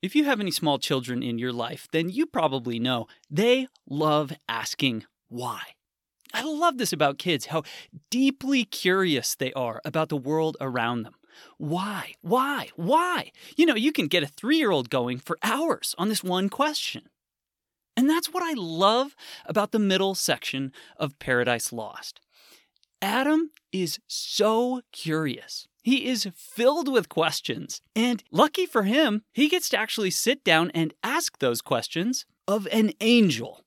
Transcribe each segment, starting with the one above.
If you have any small children in your life, then you probably know they love asking why. I love this about kids, how deeply curious they are about the world around them. Why? Why? Why? You can get a 3-year-old going for hours on this one question. And that's what I love about the middle section of Paradise Lost. Adam is so curious. He is filled with questions. And lucky for him, he gets to actually sit down and ask those questions of an angel.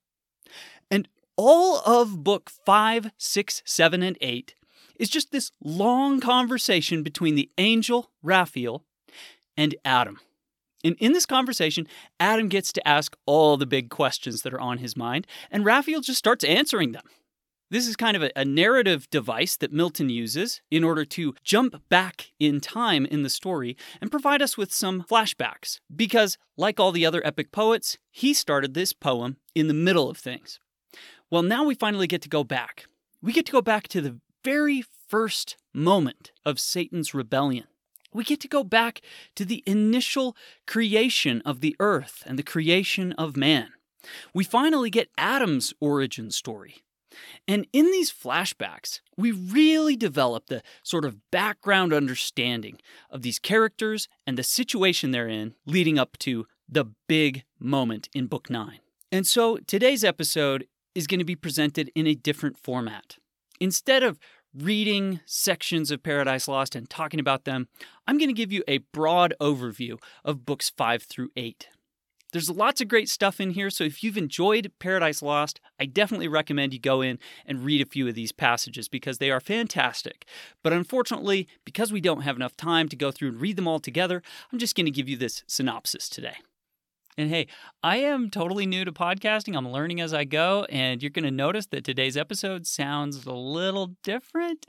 And all of book 5, 6, 7, and 8 is just this long conversation between the angel, Raphael, and Adam. And in this conversation, Adam gets to ask all the big questions that are on his mind, and Raphael just starts answering them. This is kind of a narrative device that Milton uses in order to jump back in time in the story and provide us with some flashbacks. Because, like all the other epic poets, he started this poem in the middle of things. Well, now we finally get to go back. We get to go back to the very first moment of Satan's rebellion. We get to go back to the initial creation of the earth and the creation of man. We finally get Adam's origin story. And in these flashbacks, we really develop the sort of background understanding of these characters and the situation they're in leading up to the big moment in Book 9. And so today's episode is going to be presented in a different format. Instead of reading sections of Paradise Lost and talking about them, I'm going to give you a broad overview of books 5 through 8. There's lots of great stuff in here, so if you've enjoyed Paradise Lost, I definitely recommend you go in and read a few of these passages because they are fantastic. But unfortunately, because we don't have enough time to go through and read them all together, I'm just going to give you this synopsis today. And hey, I am totally new to podcasting. I'm learning as I go, and you're going to notice that today's episode sounds a little different.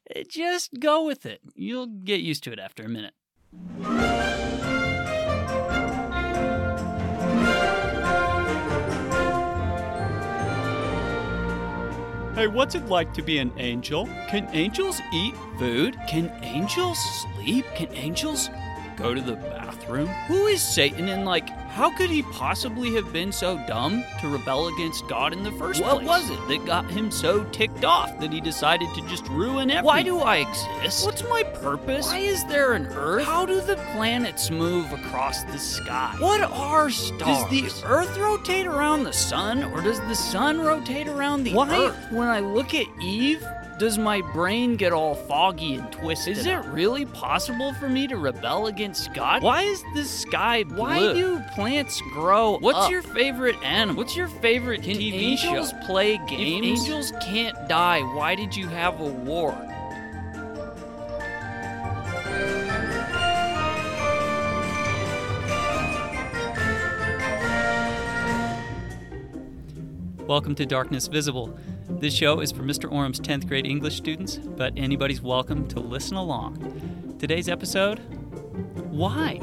Just go with it. You'll get used to it after a minute. Hey, what's it like to be an angel? Can angels eat food? Can angels sleep? Can angels go to the bathroom? Who is Satan and how could he possibly have been so dumb to rebel against God in the first place? What was it that got him so ticked off that he decided to just ruin everything? Why do I exist? What's my purpose? Why is there an Earth? How do the planets move across the sky? What are stars? Does the Earth rotate around the sun, or does the sun rotate around the Earth? When I look at Eve, does my brain get all foggy and twisted? Is it really possible for me to rebel against God? Why is the sky blue? Why do plants grow What's your favorite animal? What's your favorite TV show? Can angels play games? If angels can't die, why did you have a war? Welcome to Darkness Visible. This show is for Mr. Orum's 10th grade English students, but anybody's welcome to listen along. Today's episode, why?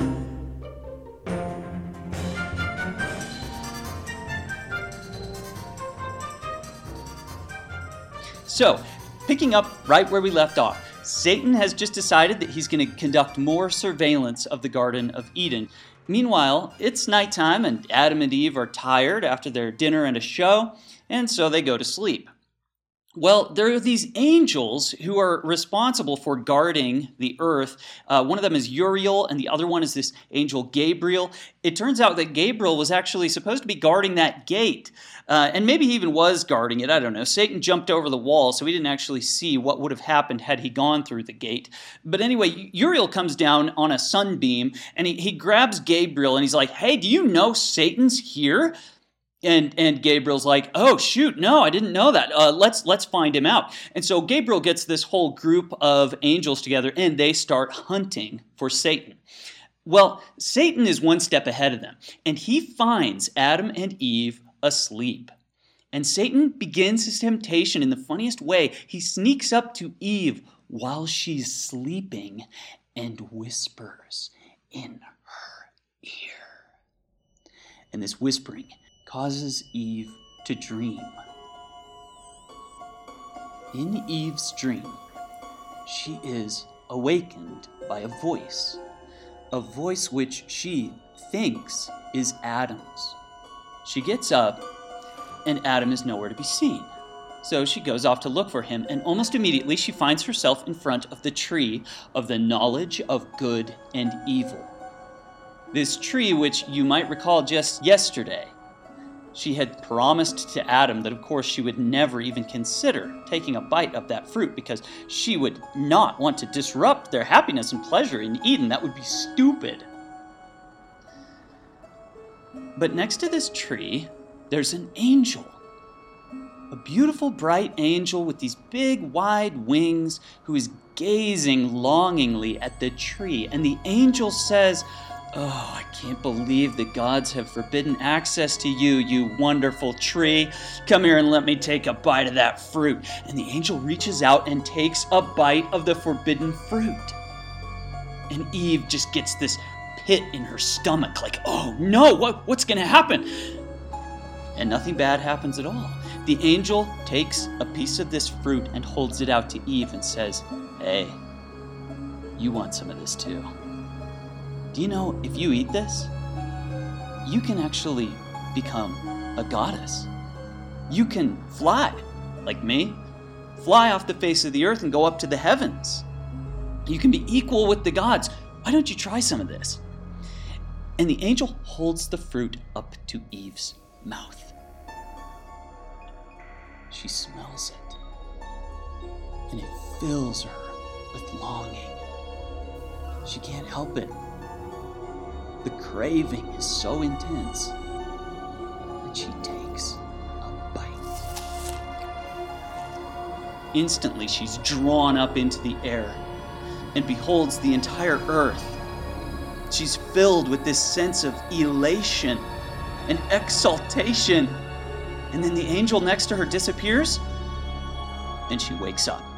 So, picking up right where we left off, Satan has just decided that he's going to conduct more surveillance of the Garden of Eden. Meanwhile, it's nighttime and Adam and Eve are tired after their dinner and a show, and so they go to sleep. Well, there are these angels who are responsible for guarding the earth. One of them is Uriel, and the other one is this angel Gabriel. It turns out that Gabriel was actually supposed to be guarding that gate, and maybe he even was guarding it, I don't know. Satan jumped over the wall, so we didn't actually see what would have happened had he gone through the gate. But anyway, Uriel comes down on a sunbeam, and he grabs Gabriel, and he's like, "Hey, do you know Satan's here?" And Gabriel's like, "Oh, shoot, no, I didn't know that. Let's find him out." And so Gabriel gets this whole group of angels together, and they start hunting for Satan. Well, Satan is one step ahead of them, and he finds Adam and Eve asleep. And Satan begins his temptation in the funniest way. He sneaks up to Eve while she's sleeping and whispers in her ear. And this whispering causes Eve to dream. In Eve's dream, she is awakened by a voice which she thinks is Adam's. She gets up, and Adam is nowhere to be seen. So she goes off to look for him, and almost immediately she finds herself in front of the tree of the knowledge of good and evil. This tree, which you might recall just yesterday, she had promised to Adam that, of course, she would never even consider taking a bite of that fruit because she would not want to disrupt their happiness and pleasure in Eden. That would be stupid. But next to this tree, there's an angel. A beautiful, bright angel with these big, wide wings who is gazing longingly at the tree. And the angel says, "Oh, I can't believe the gods have forbidden access to you, you wonderful tree. Come here and let me take a bite of that fruit." And the angel reaches out and takes a bite of the forbidden fruit. And Eve just gets this pit in her stomach, like, oh no, what's going to happen? And nothing bad happens at all. The angel takes a piece of this fruit and holds it out to Eve and says, "Hey, you want some of this too. Do you know if you eat this, you can actually become a goddess. You can fly, like me, fly off the face of the earth and go up to the heavens. You can be equal with the gods. Why don't you try some of this?" And the angel holds the fruit up to Eve's mouth. She smells it, and it fills her with longing. She can't help it. The craving is so intense that she takes a bite. Instantly, she's drawn up into the air and beholds the entire earth. She's filled with this sense of elation and exaltation. And then the angel next to her disappears, and she wakes up.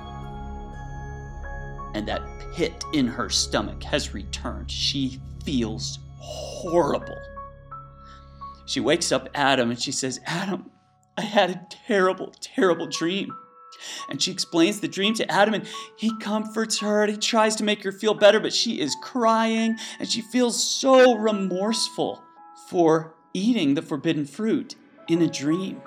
And that pit in her stomach has returned. She feels horrible. She wakes up Adam, and she says, "Adam, I had a terrible, terrible dream." And she explains the dream to Adam, and he comforts her, and he tries to make her feel better, but she is crying, and she feels so remorseful for eating the forbidden fruit in a dream.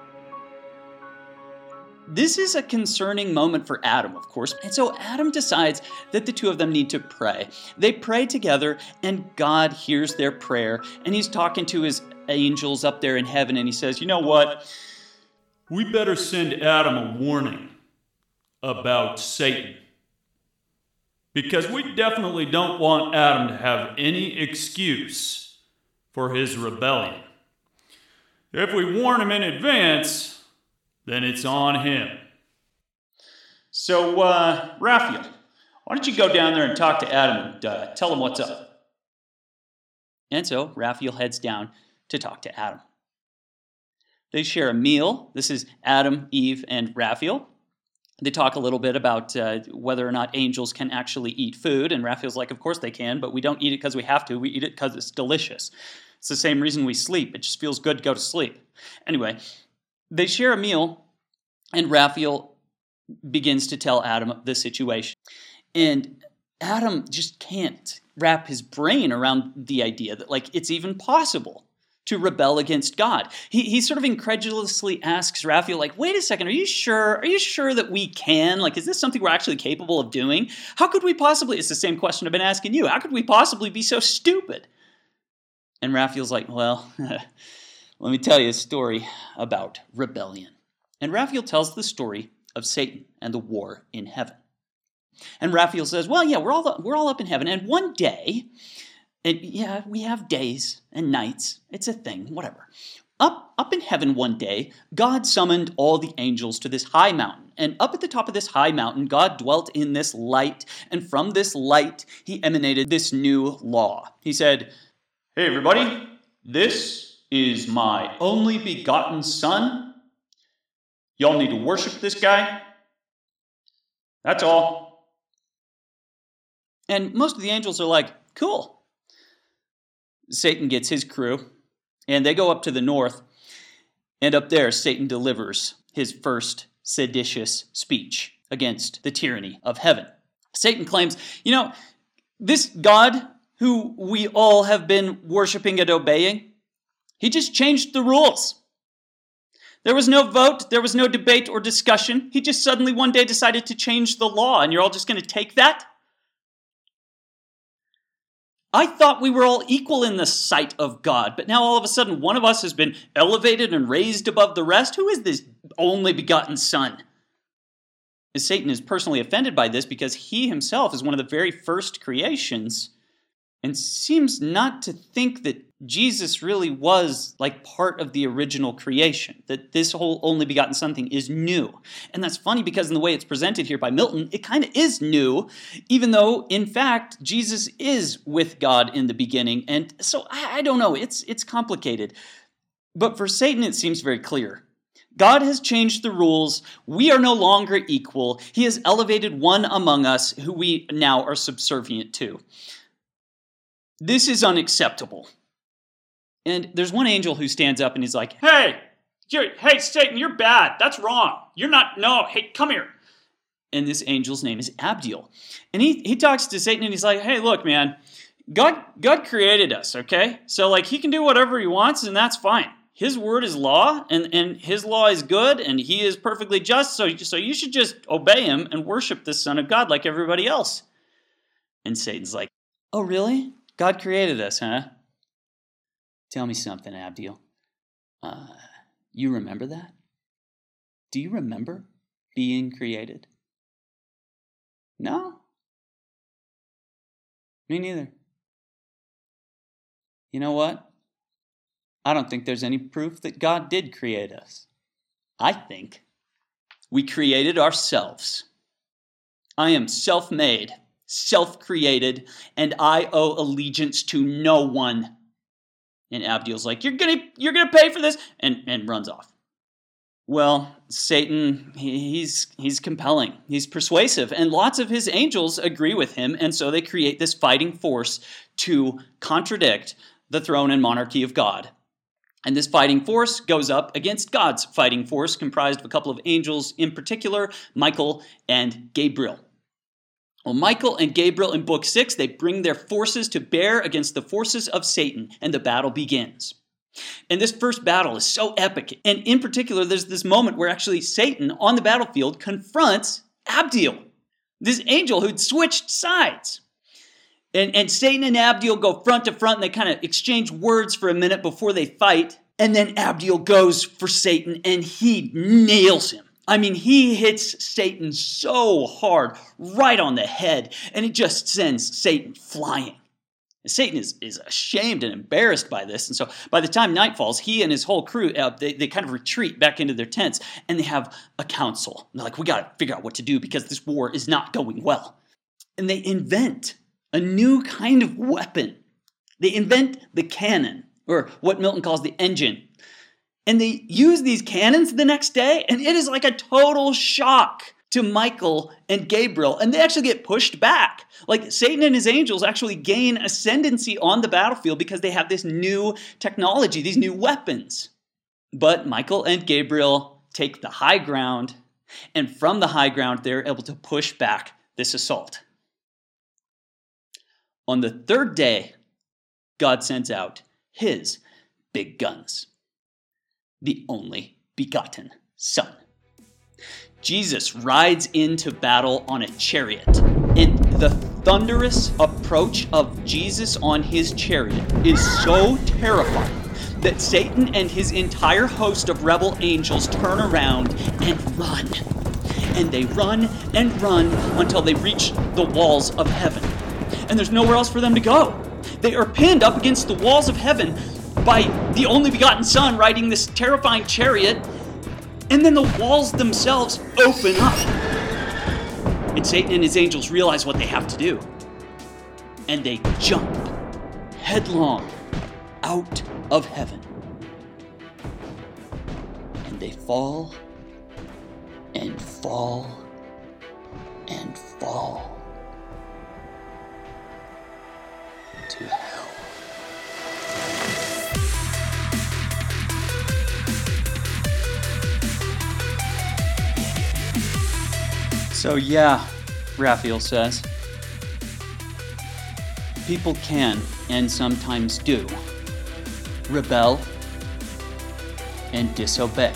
This is a concerning moment for Adam, of course, and so Adam decides that the two of them need to pray. They pray together, and God hears their prayer, and he's talking to his angels up there in heaven, and he says, "You know what? We better send Adam a warning about Satan, because we definitely don't want Adam to have any excuse for his rebellion. If we warn him in advance, then it's on him. So, Raphael, why don't you go down there and talk to Adam and tell him what's up?" And so Raphael heads down to talk to Adam. They share a meal. This is Adam, Eve, and Raphael. They talk a little bit about whether or not angels can actually eat food, and Raphael's like, of course they can, but we don't eat it because we have to. We eat it because it's delicious. It's the same reason we sleep. It just feels good to go to sleep. Anyway, they share a meal, and Raphael begins to tell Adam the situation. And Adam just can't wrap his brain around the idea that, like, it's even possible to rebel against God. He sort of incredulously asks Raphael, like, wait a second, are you sure that we can? Like, is this something we're actually capable of doing? How could we possibly, it's the same question I've been asking you, how could we possibly be so stupid? And Raphael's like, well, let me tell you a story about rebellion. And Raphael tells the story of Satan and the war in heaven. And Raphael says, well, yeah, we're all up in heaven, and one day, we have days and nights. It's a thing, whatever. Up in heaven one day, God summoned all the angels to this high mountain. And up at the top of this high mountain, God dwelt in this light. And from this light, he emanated this new law. He said, "Hey, everybody, this is my only begotten son. Y'all need to worship this guy. That's all." And most of the angels are like, cool. Satan gets his crew, and they go up to the north, and up there, Satan delivers his first seditious speech against the tyranny of heaven. Satan claims, this God who we all have been worshiping and obeying. He just changed the rules. There was no vote, there was no debate or discussion. He just suddenly one day decided to change the law, and you're all just going to take that? I thought we were all equal in the sight of God, but now all of a sudden one of us has been elevated and raised above the rest. Who is this only begotten Son? Satan is personally offended by this because he himself is one of the very first creations and seems not to think that Jesus really was like part of the original creation, that this whole only begotten Son thing is new. And that's funny because in the way it's presented here by Milton, it kind of is new, even though in fact Jesus is with God in the beginning. And so I don't know, it's complicated. But for Satan it seems very clear. God has changed the rules. We are no longer equal. He has elevated one among us who we now are subservient to. This is unacceptable. And there's one angel who stands up and he's like, hey, Satan, you're bad. That's wrong. Hey, come here. And this angel's name is Abdiel. And he talks to Satan and he's like, hey, look, man, God created us, okay? So like he can do whatever he wants and that's fine. His word is law and his law is good and he is perfectly just. So you should just obey him and worship the Son of God like everybody else. And Satan's like, oh, really? God created us, huh? Tell me something, Abdiel. You remember that? Do you remember being created? No? Me neither. You know what? I don't think there's any proof that God did create us. I think we created ourselves. I am self-made, self-created, and I owe allegiance to no one. And Abdiel's like, you're gonna pay for this, and runs off. Well, Satan, he's compelling, he's persuasive, and lots of his angels agree with him, and so they create this fighting force to contradict the throne and monarchy of God. And this fighting force goes up against God's fighting force, comprised of a couple of angels in particular, Michael and Gabriel. Well, Michael and Gabriel in Book 6, they bring their forces to bear against the forces of Satan, and the battle begins. And this first battle is so epic. And in particular, there's this moment where actually Satan on the battlefield confronts Abdiel, this angel who'd switched sides. And Satan and Abdiel go front to front, and they kind of exchange words for a minute before they fight. And then Abdiel goes for Satan, and he nails him. I mean, he hits Satan so hard, right on the head, and it just sends Satan flying. Satan is ashamed and embarrassed by this, and so by the time night falls, he and his whole crew, they kind of retreat back into their tents, and they have a council. And they're like, we got to figure out what to do because this war is not going well. And they invent a new kind of weapon. They invent the cannon, or what Milton calls the engine. And they use these cannons the next day, and it is like a total shock to Michael and Gabriel, and they actually get pushed back. Like Satan and his angels actually gain ascendancy on the battlefield because they have this new technology, these new weapons. But Michael and Gabriel take the high ground, and from the high ground, they're able to push back this assault. On the third day, God sends out his big guns. The only begotten Son. Jesus rides into battle on a chariot, and the thunderous approach of Jesus on his chariot is so terrifying that Satan and his entire host of rebel angels turn around and run. And they run and run until they reach the walls of heaven. And there's nowhere else for them to go. They are pinned up against the walls of heaven by the only begotten Son riding this terrifying chariot, and then the walls themselves open up. And Satan and his angels realize what they have to do. And they jump headlong out of heaven. And they fall and fall and fall to hell. So yeah, Raphael says, people can, and sometimes do, rebel and disobey.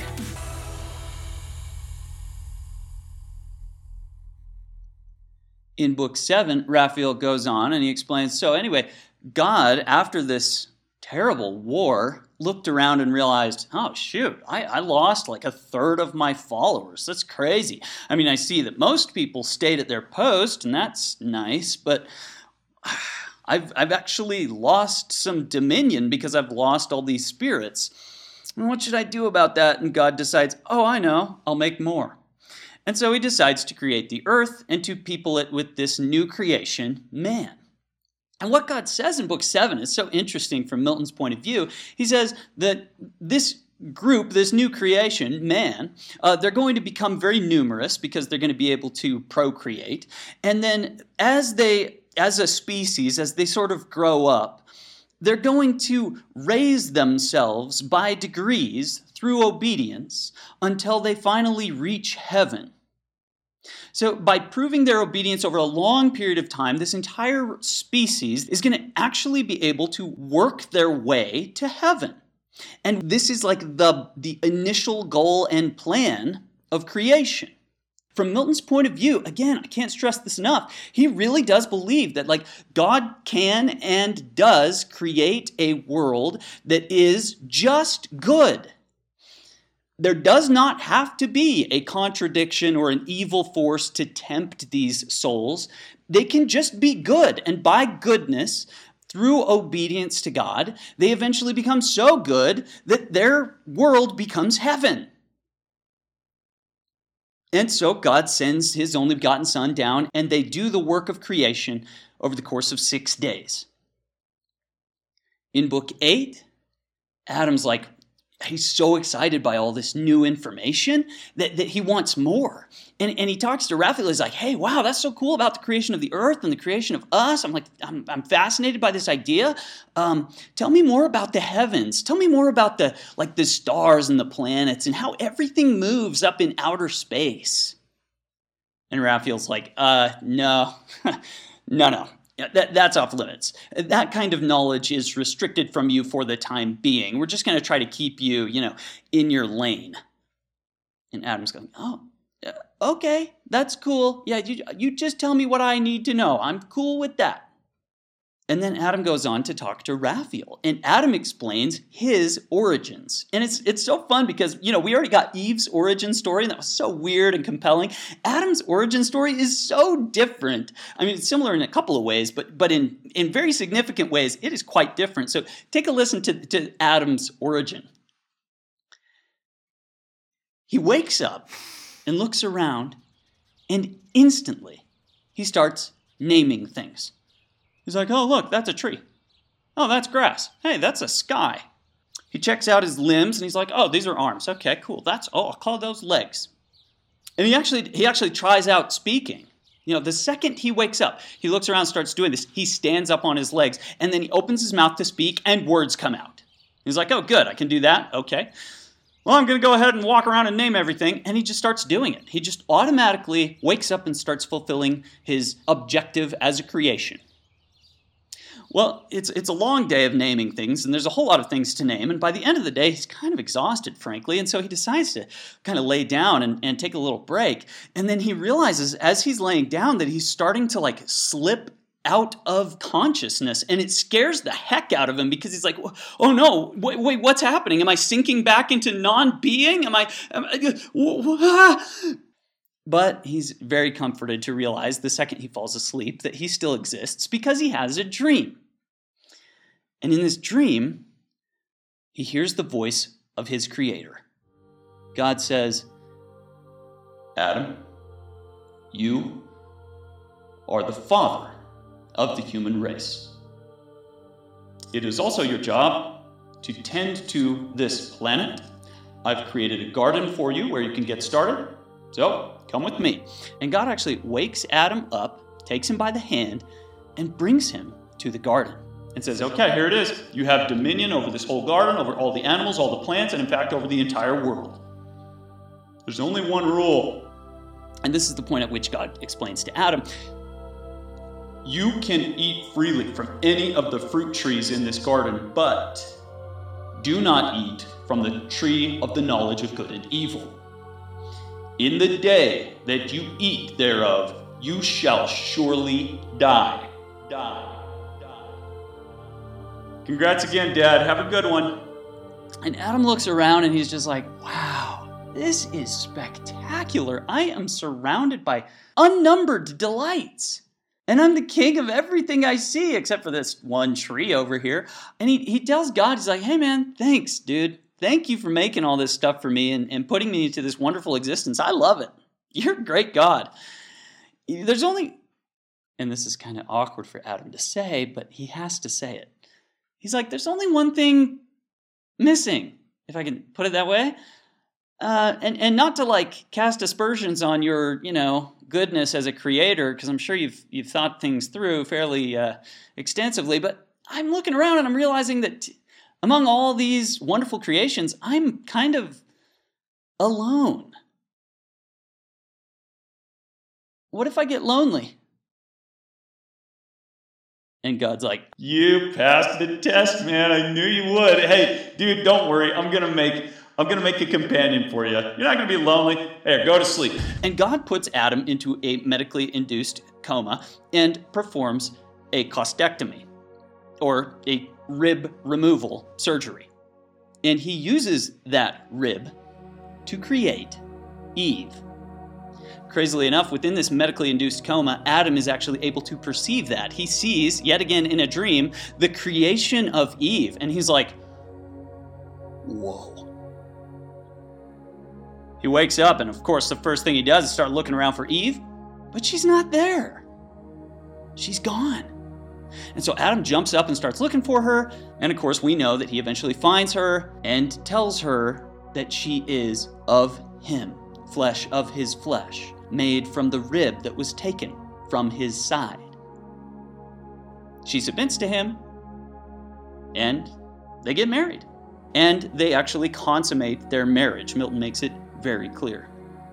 In book 7, Raphael goes on and he explains, so anyway, God, after this terrible war, looked around and realized, oh shoot, I lost like a third of my followers. That's crazy. I mean, I see that most people stayed at their post, and that's nice, but I've actually lost some dominion because I've lost all these spirits. And what should I do about that? And God decides, oh, I know, I'll make more. And so he decides to create the earth and to people it with this new creation, man. And what God says in book 7 is so interesting from Milton's point of view. He says that this group, this new creation, man, they're going to become very numerous because they're going to be able to procreate. And then as a species, as they sort of grow up, they're going to raise themselves by degrees through obedience until they finally reach heaven. So by proving their obedience over a long period of time, this entire species is going to actually be able to work their way to heaven. And this is like the initial goal and plan of creation. From Milton's point of view, again, I can't stress this enough, he really does believe that like God can and does create a world that is just good. There does not have to be a contradiction or an evil force to tempt these souls. They can just be good. And by goodness, through obedience to God, they eventually become so good that their world becomes heaven. And so God sends his only begotten Son down, and they do the work of creation over the course of 6 days. In book 8, Adam's like, he's so excited by all this new information that he wants more. And he talks to Raphael. He's like, hey, wow, that's so cool about the creation of the earth and the creation of us. I'm like, I'm fascinated by this idea. Tell me more about the heavens. Tell me more about the stars and the planets and how everything moves up in outer space. And Raphael's like, no, no. That's off limits. That kind of knowledge is restricted from you for the time being. We're just going to try to keep you, in your lane. And Adam's going, oh, okay, that's cool. Yeah, you just tell me what I need to know. I'm cool with that. And then Adam goes on to talk to Raphael. And Adam explains his origins. And it's so fun because, we already got Eve's origin story, and that was so weird and compelling. Adam's origin story is so different. I mean, it's similar in a couple of ways, but in very significant ways, it is quite different. So take a listen to Adam's origin. He wakes up and looks around, and instantly he starts naming things. He's like, oh, look, that's a tree. Oh, that's grass. Hey, that's a sky. He checks out his limbs, and he's like, oh, these are arms. Okay, cool. I'll call those legs. And he actually tries out speaking. The second he wakes up, he looks around and starts doing this. He stands up on his legs, and then he opens his mouth to speak, and words come out. He's like, oh, good, I can do that. Okay. Well, I'm going to go ahead and walk around and name everything, and he just starts doing it. He just automatically wakes up and starts fulfilling his objective as a creation. Well, it's a long day of naming things, and there's a whole lot of things to name, and by the end of the day, he's kind of exhausted, frankly, and so he decides to kind of lay down and take a little break, and then he realizes as he's laying down that he's starting to slip out of consciousness, and it scares the heck out of him because he's like, oh no, wait, what's happening? Am I sinking back into non-being? But he's very comforted to realize the second he falls asleep that he still exists because he has a dream. And in this dream, he hears the voice of his creator. God says, Adam, you are the father of the human race. It is also your job to tend to this planet. I've created a garden for you where you can get started. So, come with me. And God actually wakes Adam up, takes him by the hand, and brings him to the garden. And says, okay, here it is. You have dominion over this whole garden, over all the animals, all the plants, and in fact, over the entire world. There's only one rule. And this is the point at which God explains to Adam, You can eat freely from any of the fruit trees in this garden, but do not eat from the tree of the knowledge of good and evil. In the day that you eat thereof, you shall surely die. Congrats again, Dad. Have a good one. And Adam looks around and he's just like, wow, this is spectacular. I am surrounded by unnumbered delights. And I'm the king of everything I see, except for this one tree over here. And he tells God, he's like, hey man, thanks, dude. Thank you for making all this stuff for me and putting me into this wonderful existence. I love it. You're a great God. There's only, and this is kind of awkward for Adam to say, but he has to say it. He's like, there's only one thing missing, if I can put it that way. And not to like cast aspersions on your, goodness as a creator, because I'm sure you've thought things through fairly extensively, but I'm looking around and I'm realizing that among all these wonderful creations, I'm kind of alone. What if I get lonely? And God's like, you passed the test, man. I knew you would. Hey, dude, don't worry. I'm gonna make a companion for you. You're not gonna be lonely. Here, go to sleep. And God puts Adam into a medically induced coma and performs a costectomy, or a rib removal surgery. And he uses that rib to create Eve. Crazily enough, within this medically induced coma, Adam is actually able to perceive that. He sees, yet again in a dream, the creation of Eve. And he's like, whoa. He wakes up, and of course, the first thing he does is start looking around for Eve, but she's not there. She's gone. And so Adam jumps up and starts looking for her, and of course, we know that he eventually finds her and tells her that she is of him, flesh of his flesh, made from the rib that was taken from his side. She submits to him, and they get married. And they actually consummate their marriage. Milton makes it very clear.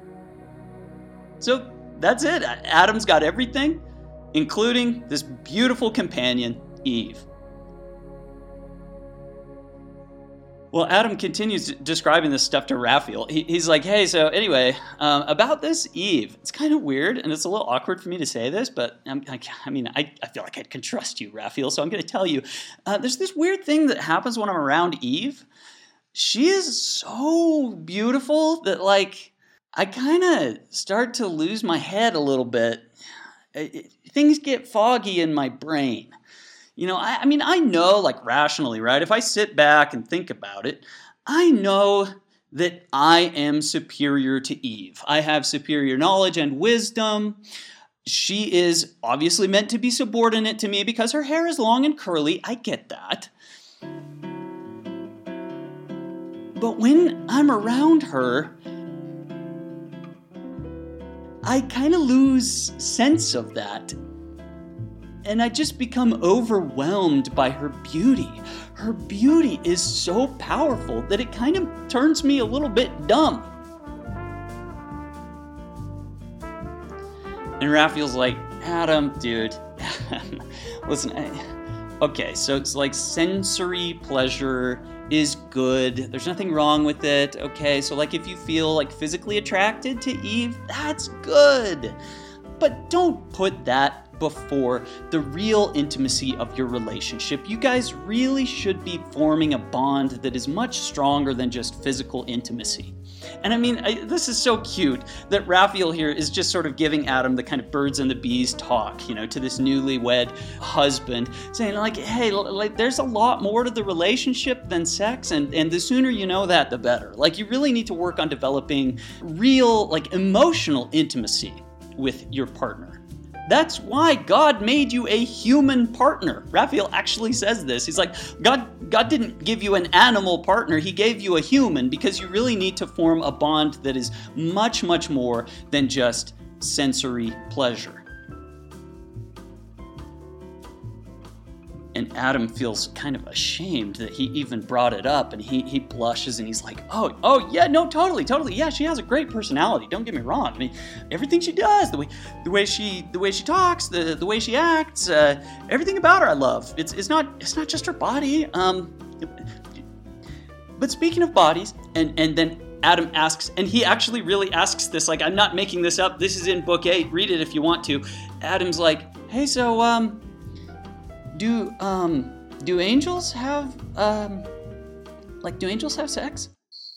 So that's it. Adam's got everything, including this beautiful companion, Eve. Well, Adam continues describing this stuff to Raphael. He's like, hey, so anyway, about this Eve, it's kind of weird, and it's a little awkward for me to say this, but I feel like I can trust you, Raphael, so I'm going to tell you. There's this weird thing that happens when I'm around Eve. She is so beautiful that, I kind of start to lose my head a little bit. Things get foggy in my brain. I know, rationally, right? If I sit back and think about it, I know that I am superior to Eve. I have superior knowledge and wisdom. She is obviously meant to be subordinate to me because her hair is long and curly. I get that. But when I'm around her, I kind of lose sense of that. And I just become overwhelmed by her beauty. Her beauty is so powerful that it kind of turns me a little bit dumb. And Raphael's like, Adam, dude, listen, okay, so it's like sensory pleasure is good. There's nothing wrong with it. Okay, so if you feel physically attracted to Eve, that's good. But don't put that before the real intimacy of your relationship. You guys really should be forming a bond that is much stronger than just physical intimacy. And this is so cute that Raphael here is just sort of giving Adam the kind of birds and the bees talk, to this newlywed husband, saying hey, there's a lot more to the relationship than sex, and the sooner you know that, the better. You really need to work on developing real, emotional intimacy with your partner. That's why God made you a human partner. Raphael actually says this. He's like, God didn't give you an animal partner. He gave you a human because you really need to form a bond that is much, much more than just sensory pleasure. And Adam feels kind of ashamed that he even brought it up, and he blushes and he's like, oh yeah, no, totally, yeah, she has a great personality. Don't get me wrong. I mean, everything she does, the way she talks, the way she acts, everything about her I love. It's not just her body. But speaking of bodies, and then Adam asks, and he actually really asks this, like, I'm not making this up. This is in book 8. Read it if you want to. Adam's like, hey, so do angels have sex?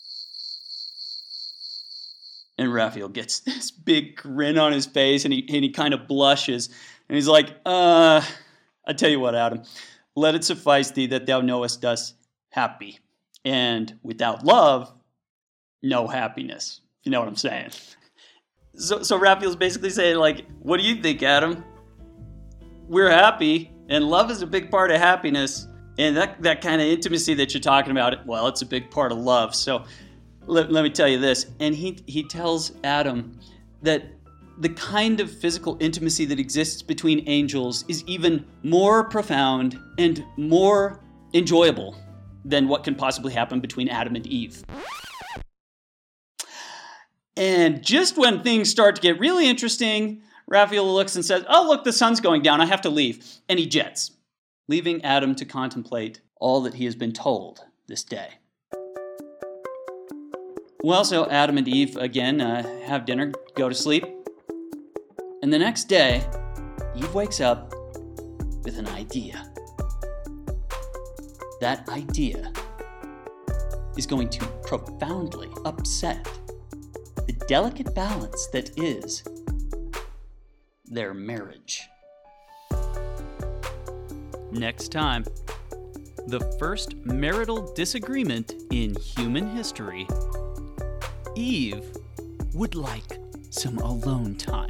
And Raphael gets this big grin on his face, and he kind of blushes, and he's like, I tell you what, Adam, let it suffice thee that thou knowest us happy, and without love, no happiness. You know what I'm saying? So Raphael's basically saying, like, what do you think, Adam? We're happy, and love is a big part of happiness, and that kind of intimacy that you're talking about, well, it's a big part of love. So let me tell you this. And he tells Adam that the kind of physical intimacy that exists between angels is even more profound and more enjoyable than what can possibly happen between Adam and Eve. And just when things start to get really interesting, Raphael looks and says, oh, look, the sun's going down. I have to leave. And he jets, leaving Adam to contemplate all that he has been told this day. Well, so Adam and Eve, again, have dinner, go to sleep. And the next day, Eve wakes up with an idea. That idea is going to profoundly upset the delicate balance that is their marriage. Next time, the first marital disagreement in human history. Eve would like some alone time.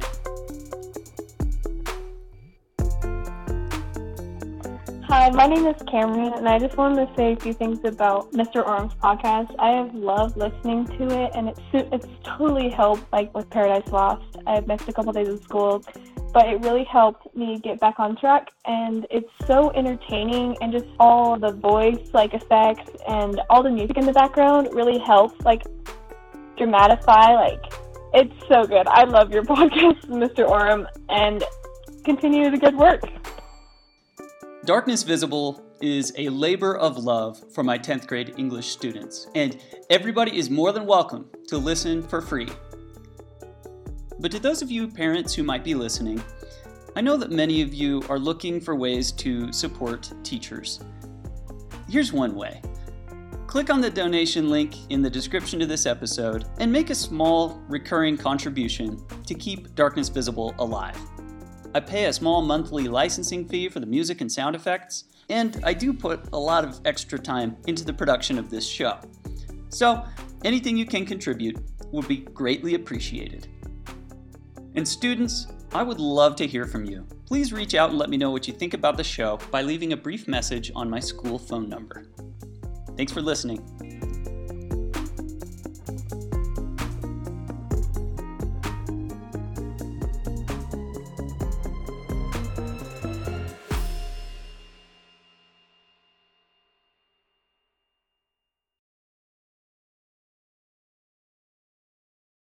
Hi, my name is Cameron, and I just wanted to say a few things about Mr. Orm's podcast. I have loved listening to it, and it's totally helped, like with Paradise Lost. I missed a couple days of school, but it really helped me get back on track, and it's so entertaining, and just all the voice effects and all the music in the background really helps dramatify. It's so good. I love your podcast, Mr. Orm, and continue the good work. Darkness Visible is a labor of love for my 10th grade English students, and everybody is more than welcome to listen for free. But to those of you parents who might be listening, I know that many of you are looking for ways to support teachers. Here's one way. Click on the donation link in the description to this episode and make a small recurring contribution to keep Darkness Visible alive. I pay a small monthly licensing fee for the music and sound effects, and I do put a lot of extra time into the production of this show. So, anything you can contribute would be greatly appreciated. And students, I would love to hear from you. Please reach out and let me know what you think about the show by leaving a brief message on my school phone number. Thanks for listening.